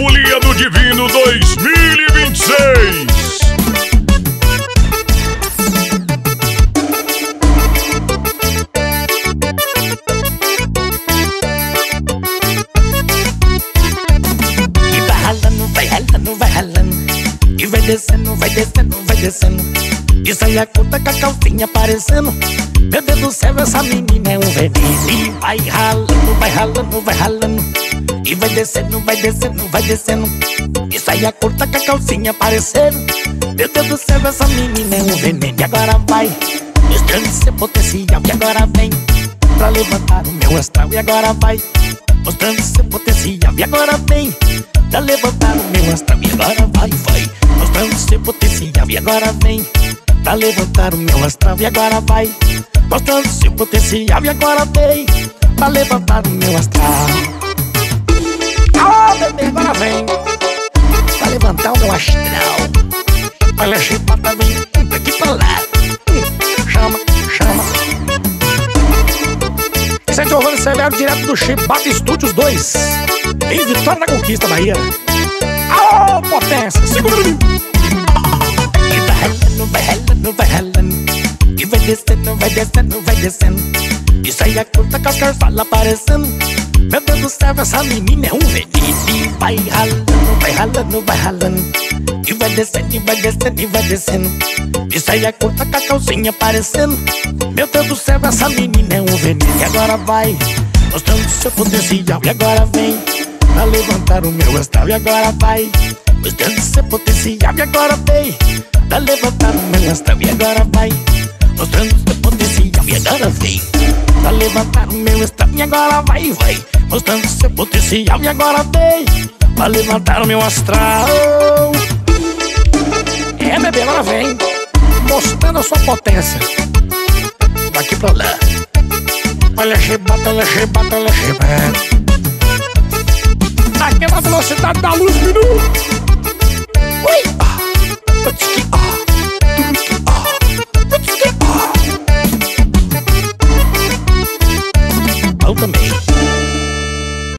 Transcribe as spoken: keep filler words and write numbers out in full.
Folia do Divino dois mil e vinte e seis. E vai ralando, vai ralando, vai ralando, e vai descendo, vai descendo, vai descendo. E sai a curta com a calcinha aparecendo. Meu Deus do céu, essa menina é um veneno. E vai ralando, vai ralando, vai ralando, e vai descendo, vai descendo, vai descendo. E sai a curta com a calcinha aparecendo. Meu Deus do céu, essa menina é um veneno. E agora vai mostrando seu potencial. E agora vem pra levantar o meu astral. E agora vai mostrando seu potencial. E agora vem pra levantar o meu astral. E agora vai, vai mostrando seu potencial. E agora vem pra levantar o meu astral. E agora vai mostrando seu potencial. E agora vem pra levantar o meu astral. Ah, bebê, agora vem pra levantar o meu astral. Olha a chibata, vem daqui pra lá. Chama, chama. Esse é Giovanni Severo, direto do Chibata Studios dois, em Vitória da Conquista, Bahia. Aô, potência, segura mim. E vai ralando, vai ralando, vai ralando, e vai descendo, vai descendo, vai descendo. E sai a curta com as carfalas aparecendo. Meu Deus do céu, essa menina é um veneno. E vai ralando, vai ralando, vai ralando, e vai descendo, e vai descendo, e vai descendo. E sai a curta com a calcinha aparecendo. Meu Deus do céu, essa menina é um veneno. E agora vai mostrando seu potencial. E agora vem pra levantar o meu astral. E agora vai mostrando seu potencial. E agora vem pra levantar o meu astral. E agora vai mostrando seu potencial. E agora vem pra levantar o meu astral. E agora vai, vai mostrando seu potencial. E agora vem pra levantar o meu astral. É, bebê, agora vem mostrando a sua potência. Daqui pra lá. Olha a chibata, olha a chibata, olha a chibata. Naquela velocidade da luz, minuto. Ui!